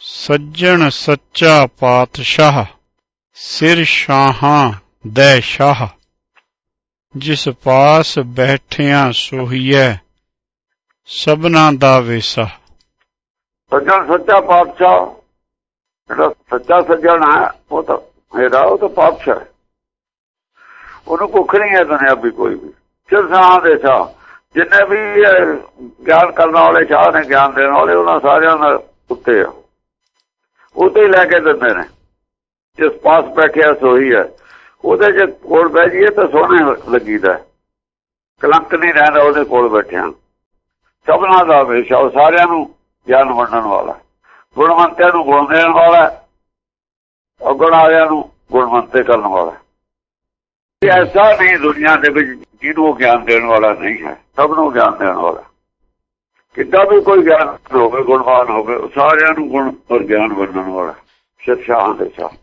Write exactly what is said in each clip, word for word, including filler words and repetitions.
ਸੱਜਣ ਸੱਚਾ ਪਾਤਸ਼ਾਹ ਸਿਰ ਸ਼ਾਹਾਂ ਦੈ ਸ਼ਾਹ ਜਿਸ ਪਾਸ ਬੈਠਿਆਂ ਸੋਹੀਐ ਸਭਨਾਂ ਦਾ ਵੇਸਾ। ਸੱਜਣ ਸੱਚਾ ਪਾਤਸ਼ਾਹ ਜਿਹੜਾ ਸੱਚਾ ਸੱਜਣ ਹੈ ਉਹ ਤਾਂ ਮੇਰਾ ਉਹ ਤਾਂ ਪਾਤਸ਼ਾਹ ਹੈ, ਉਹਨੂੰ ਭੁੱਖ ਨਹੀਂ ਹੈ ਦੁਨਿਆਵੀ ਕੋਈ ਵੀ। ਸਿਰ ਸ਼ਾਹਾਂ ਦੇ ਸ਼ਾਹ ਜਿੰਨੇ ਵੀ ਗਿਆਨ ਕਰਨ ਵਾਲੇ ਸ਼ਾਹ ਨੇ, ਗਿਆਨ ਦੇਣ ਵਾਲੇ, ਉਹਨਾਂ ਸਾਰਿਆਂ ਨਾਲ ਉੱਤੇ ਆ, ਉਹਦੇ ਲੈ ਕੇ ਦਿੰਦੇ ਨੇ। ਜਿਸ ਪਾਸ ਬੈਠਿਆ ਸੋਹੀ ਹੈ, ਉਹਦੇ ਜੇ ਕੋਲ ਬਹਿ ਜਾਈਏ ਤਾਂ ਸੋਹਣੇ ਲੱਗੀਦਾ, ਕਲੰਕ ਨਹੀਂ ਰਹਿੰਦਾ ਉਹਦੇ ਕੋਲ ਬੈਠਿਆ। ਸਭਨਾਂ ਦਾ ਵੇਸ਼ਾ, ਉਹ ਸਾਰਿਆਂ ਨੂੰ ਗਿਆਨ ਵੰਡਣ ਵਾਲਾ, ਗੁਣਵੰਤਿਆਂ ਨੂੰ ਗੁਣ ਦੇਣ ਵਾਲਾ, ਔਗਣ ਵਾਲਿਆਂ ਨੂੰ ਗੁਣਵੰਤੇ ਕਰਨ ਵਾਲਾ। ਐਸਾ ਨਹੀਂ ਦੁਨੀਆ ਦੇ ਵਿੱਚ ਜਿਹਨੂੰ ਗਿਆਨ ਦੇਣ ਵਾਲਾ ਨਹੀਂ ਹੈ, ਸਭ ਨੂੰ ਗਿਆਨ ਦੇਣ ਵਾਲਾ। ਕਿੱਦਾਂ ਵੀ ਕੋਈ ਗਿਆਨ ਹੋਵੇ, ਗੁਣਵਾਨ ਹੋਵੇ, ਸਾਰਿਆਂ ਨੂੰ ਗੁਣ ਔਰ ਗਿਆਨ ਵੰਡਣ ਵਾਲਾ ਸਿਰ ਸ਼ਾਹਾਂ ਦੇ ਸ਼ਾਹ।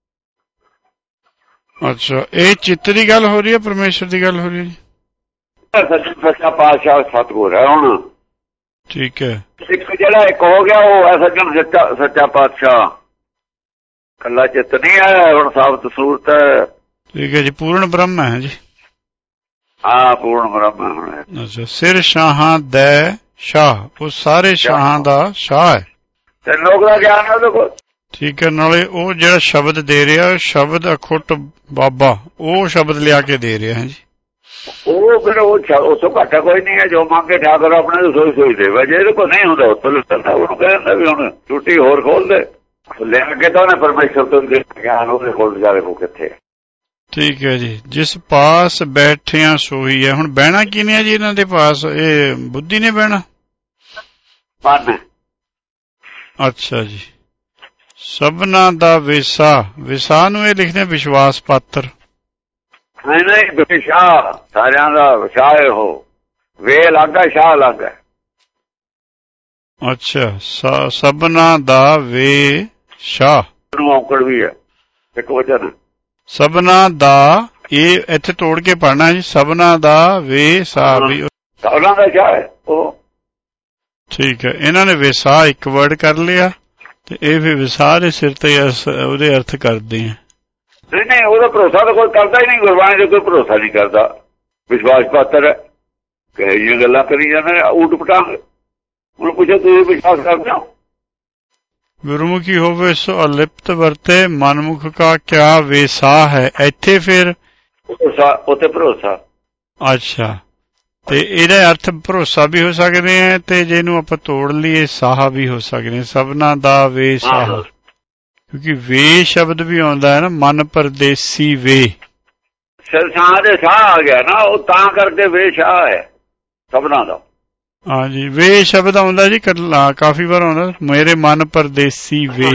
ਅੱਛਾ, ਇਹ ਚਿੱਤ ਦੀ ਗੱਲ ਹੋ ਰਹੀ ਹੈ, ਪਰਮੇਸ਼ਰ ਦੀ ਗੱਲ ਹੋ ਰਹੀ ਹੈ ਜੀ? ਸੱਚਾ ਪਾਤਸ਼ਾਹ ਸਤਿਗੁਰ ਹੈ ਹੁਣ। ਠੀਕ ਹੈ, ਇੱਕ ਜਿਹੜਾ ਇੱਕ ਹੋ ਗਿਆ ਉਹ ਹੈ ਸੱਜਣ ਸੱਚਾ ਸੱਚਾ ਪਾਤਸ਼ਾਹ। ਕੱਲਾ ਚਿੱਤ ਨਹੀਂ ਹੈ, ਹੁਣ ਸਾਬਤ ਸੂਰਤ ਹੈ। ਠੀਕ ਹੈ ਜੀ, ਪੂਰਨ ਬ੍ਰਹਮ ਹੈ ਜੀ। ਹਾਂ, ਪੂਰਨ ਬ੍ਰਹਮ ਹੈ ਹੁਣ। ਅੱਛਾ, ਸਿਰ ਸ਼ਾਹਾਂ ਦੈ ਸ਼ਾਹ, ਉਹ ਸਾਰੇ ਸ਼ਾਹਾਂ ਦਾ ਸ਼ਾਹ ਹੈ ਤੇ ਲੋਕ ਦਾ ਗਿਆਨ ਹੈ ਉਹਦੇ ਕੋਲ। ਠੀਕ ਹੈ, ਨਾਲੇ ਉਹ ਜਿਹੜਾ ਸ਼ਬਦ ਦੇ ਰਿਹਾ, ਸ਼ਬਦ ਅਖੁੱਟ ਬਾਬਾ, ਉਹ ਸ਼ਬਦ ਲਿਆ ਕੇ ਦੇ ਰਿਹਾ ਹੈ ਜੀ। ਉਹ ਫਿਰ ਉਹ ਉਸ ਤੋਂ ਘੱਟ ਕੋਈ ਨਹੀਂ ਹੈ, ਜੋ ਮੰਗੇ ਠਾਕਰ ਆਪਣੇ ਰਸੋਈ ਸੋਈ ਦੇਵੇ। ਜੇ ਇਹਦੇ ਕੋਲ ਨਹੀਂ ਹੁੰਦਾ ਉੱਤੋਂ ਲੁੱਟਦਾ, ਉਹਨੂੰ ਕਹਿੰਦਾ ਵੀ ਹੁਣ ਟੁੱਟੀ ਹੋਰ ਖੋਲ ਦੇ। ਲਿਆ ਕੇ ਤਾਂ ਉਹਨੇ ਪਰਮੇਸ਼ਰ ਤੋਂ ਗਿਆਨ ਉਹਦੇ ਕੋਲ ਵਿਚਾਰੇ ਕੋਲ ਕਿੱਥੇ। ਠੀਕ ਹੈ ਜੀ, ਜਿਸ ਪਾਸ ਬੈਠਿਆਂ ਸੋਈ ਹੈ। ਹੁਣ ਬਹਿਣਾ ਕਿਹਨੇ ਹੈ ਜੀ ਇਹਨਾਂ ਦੇ ਪਾਸ? ਇਹ ਬੁੱਧੀ ਨੇ ਬਹਿਣਾ? ਮਨ। ਅੱਛਾ ਜੀ, ਸਭਨਾਂ ਦਾ ਵਿਸਾ, ਵਿਸਾ ਨੂੰ ਇਹ ਲਿਖਦੇ ਵਿਸ਼ਵਾਸ ਪਾਤਰ। ਨਹੀਂ ਨਹੀਂ, ਵਿਸ਼ਾ ਸਾਰਿਆਂ ਦਾ ਵਿਸ਼ਾ ਹੈ। ਉਹ ਵੇ ਲੱਗਾ, ਸ਼ਾਹ ਲੱਗਾ। ਅੱਛਾ, ਸਭਨਾਂ ਦਾ ਵੇ ਸ਼ਾਹ ਨੂੰ ਔਕੜ ਵੀ ਹੈ ਇੱਕ ਵਚਨ। ਸਭਨਾਂ ਦਾ, ਇਹ ਇੱਥੇ ਤੋੜ ਕੇ ਪੜ੍ਹਨਾ ਜੀ, ਸਭਨਾਂ ਦਾ ਵੇ ਸਾ ਵੀ ਸਭਨਾਂ ਦਾ ਸ਼ਾਹ ਹੈ ਉਹ। ਠੀਕ ਹੈ, ਇਹਨਾਂ ਨੇ ਵਿਸਾ ਇੱਕ ਵਰਡ ਕਰ ਲਿਆ ਤੇ ਇਹ ਵੀ ਵਿਸਾ ਦੇ ਸਿਰ ਤੇ ਉਹਦੇ ਅਰਥ ਕਰਦੇ ਆ। ਨਹੀਂ ਨਹੀਂ, ਉਹਦਾ ਭਰੋਸਾ ਤਾਂ ਕੋਈ ਕਰਦਾ ਹੀ ਨਹੀਂ, ਗੁਰਬਾਣੀ ਦਾ ਕੋਈ ਭਰੋਸਾ ਨਹੀਂ ਕਰਦਾ। ਵਿਸ਼ਵਾਸ ਪਾਤਰ ਹੈ, ਕਹੇ ਜਿਹੀਆਂ ਗੱਲਾਂ ਕਰੀ ਜਾਂਦੇ ਊਟ ਪਟਾਂਗ। ਉਹਨੂੰ ਪੁੱਛੋ ਤੁਸੀਂ ਵਿਸ਼ਵਾਸ ਕਰਦੇ ਹੋ? ਗੁਰਮੁਖੀ ਹੋਵੇ ਸੋ ਅਲਿਪਤ ਵਰਤੇ, ਮਨਮੁਖ ਕਾ ਕਿਆ ਵੇਸਾ ਹੈ। ਇੱਥੇ ਫਿਰ ਉੱਥੇ ਭਰੋਸਾ। ਅੱਛਾ, ਤੇ ਇਹਦਾ ਅਰਥ ਭਰੋਸਾ ਵੀ ਹੋ ਸਕਦੇ ਹੈ, ਤੇ ਜੇ ਇਹਨੂੰ ਆਪਾਂ ਤੋੜ ਲਈਏ ਸਾਹ ਵੀ ਹੋ ਸਕਦੇ। ਸਭਨਾਂ ਦਾ ਵੇ ਸਾਹ, ਕਿਉਂਕਿ ਵੇ ਸ਼ਬਦ ਵੀ ਆਉਂਦਾ ਹੈ ਨਾ, ਮਨ ਪਰਦੇਸੀ ਵੇ। ਸਿਰ ਸ਼ਾਹ ਦੇ ਸ਼ਾਹ ਆ ਗਿਆ ਨਾ, ਉਹ ਤਾਂ ਕਰਕੇ ਵੇ ਸ਼ਾਹ ਹੈ ਸਭਨਾਂ ਦਾ। ਹਾਂਜੀ, ਵੇ ਸ਼ਬਦ ਆਉਂਦਾ ਜੀ, ਕਾਫੀ ਵਾਰ ਆਉਂਦਾ। ਮੇਰੇ ਮਨ ਪਰਦੇਸੀ ਵੇ,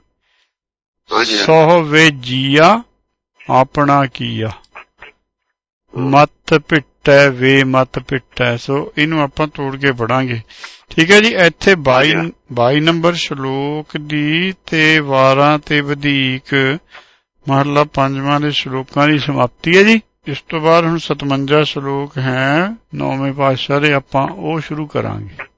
ਸੋਹ ਵੇ ਜੀਆ ਆਪਣਾ ਕੀਆ, ਮਤ ਪਿੱਟੈ ਵੇ ਮਤ ਪਿੱਟੈ। ਸੋ ਇਹਨੂੰ ਆਪਾਂ ਤੋੜ ਕੇ ਪੜਾਂਗੇ। ਠੀਕ ਹੈ ਜੀ, ਇੱਥੇ ਬਾਈ ਬਾਈ ਨੰਬਰ ਸ਼ਲੋਕ ਦੀ ਤੇ ਵਾਰਾਂ ਤੇ ਵਧੀਕ ਮਹਲਾ ਪੰਜਵਾਂ ਦੇ ਸ਼ਲੋਕਾਂ ਦੀ ਸਮਾਪਤੀ ਹੈ ਜੀ। ਇਸ ਤੋਂ ਬਾਅਦ ਹੁਣ ਸਤਵੰਜਾ ਸ਼ਲੋਕ ਹੈ ਨੌਵੇਂ ਪਾਤਸ਼ਾਹ ਦੇ, ਆਪਾਂ ਉਹ ਸ਼ੁਰੂ ਕਰਾਂਗੇ।